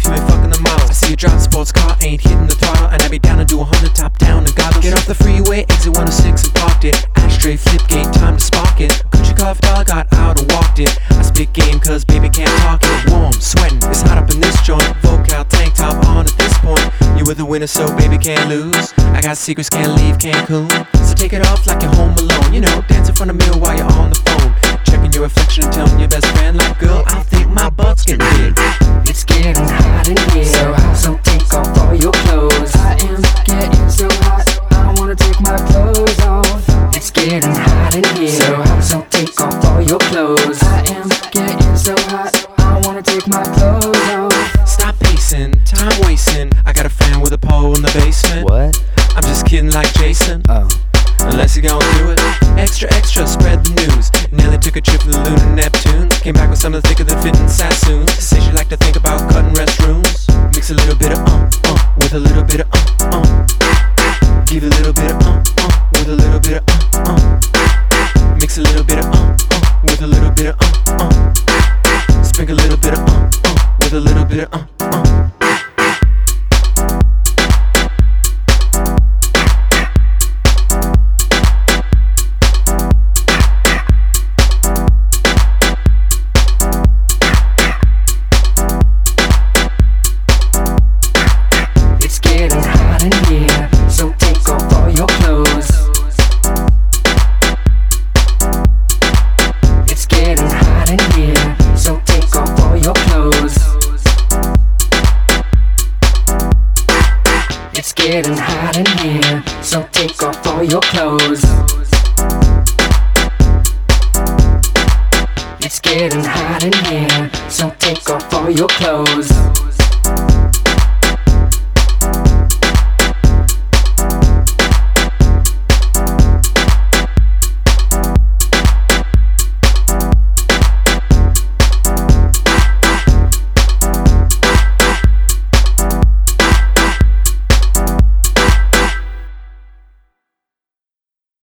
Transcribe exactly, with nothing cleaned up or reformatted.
see me fucking the models. I see you drive a sports car, ain't hitting the throttle, and I be down to do a hundred top down and goggles. Get off the freeway, exit one oh six and parked it. Ashtray, flip gate, time to spark it. Country cough dog, got out and walked it. I spit game cause baby can't talk it. Warm, sweating, it's hot up in this joint. Vocal tank top on at this point. You were the winner so baby can't lose. I got secrets, can't leave Cancun. So take it off like you're home alone. You know, dance in front of the mirror while you're on the phone. Checking your reflection and telling your best friend like, girl, I think my butt's getting big. It's getting hot in here, so hot, so take off all your clothes. I am getting so hot, I wanna take my clothes off. It's getting hot in here, so hot, so take off all your clothes. I am getting so hot, I wanna take my clothes off. Stop pacing, time wasting. I got a fan with a pole in the basement. What? I'm just kidding like Jason. Oh. Unless you gon' do it. Extra, extra, spread the news. Nelly took a trip to the lunar Neptune. Came back with something thicker than fitting Sassoon. Says she like to think about cutting restrooms. Mix a little bit of uh, uh, with a little bit of uh, uh. Give a little bit of uh, uh, with a little bit of uh, uh. Mix a little bit of uh, uh, with a little bit of uh, uh. Sprinkle a little bit of uh, uh, with a little bit of uh, uh. It's getting hot in here, so take off all your clothes. It's getting hot in here, so take off all your clothes.